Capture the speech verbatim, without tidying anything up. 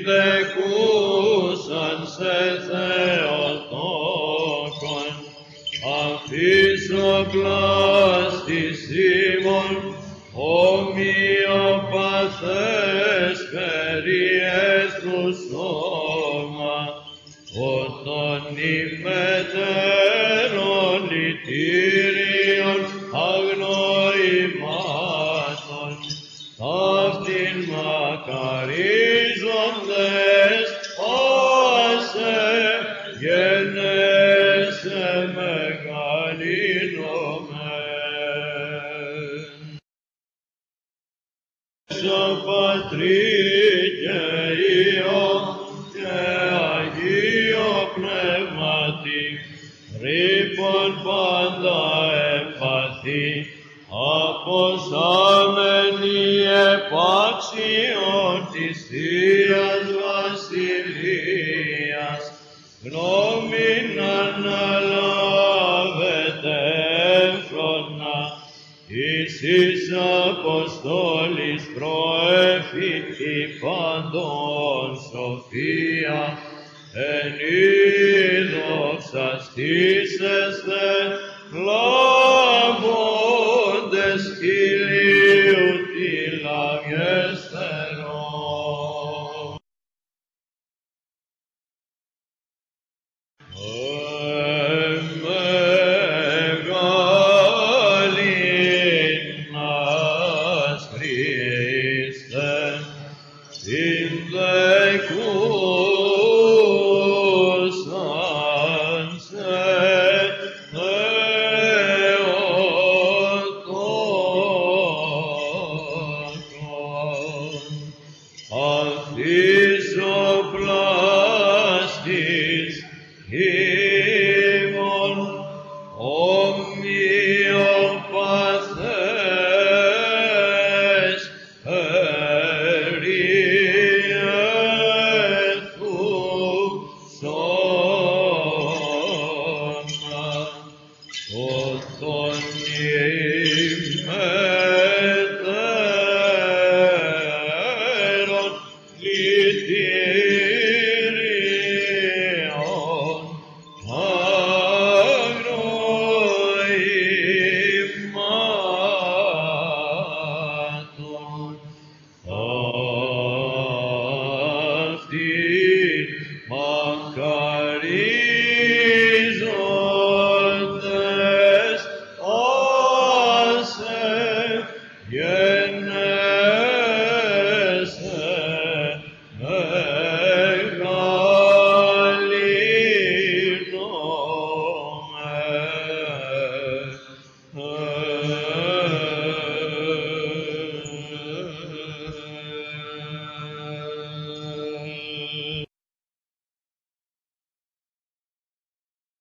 συντεκούσαν σε Θεοτόκον, αφίσοπλάστης ημών, ομοιοπαθές περιές του σώμα, όταν ημετέρων λυτήριων αγνοημάτων, αυτήν μακαρίζοντες, άσε γενέσαι μεγαλύνομεν. Σω Πατρί και Υιό και Αγίο Πνεύματι, ρήπον πάντα εμπαθή, αποσάμενοι επάξιον της Θείας Βασιλείας, γνώμην αναλάβετε έμφρονα, εις εις Αποστόλης προέφητη παντών σοφία, εν είδοξα στήσεστε, λάβοντες χιλιάδες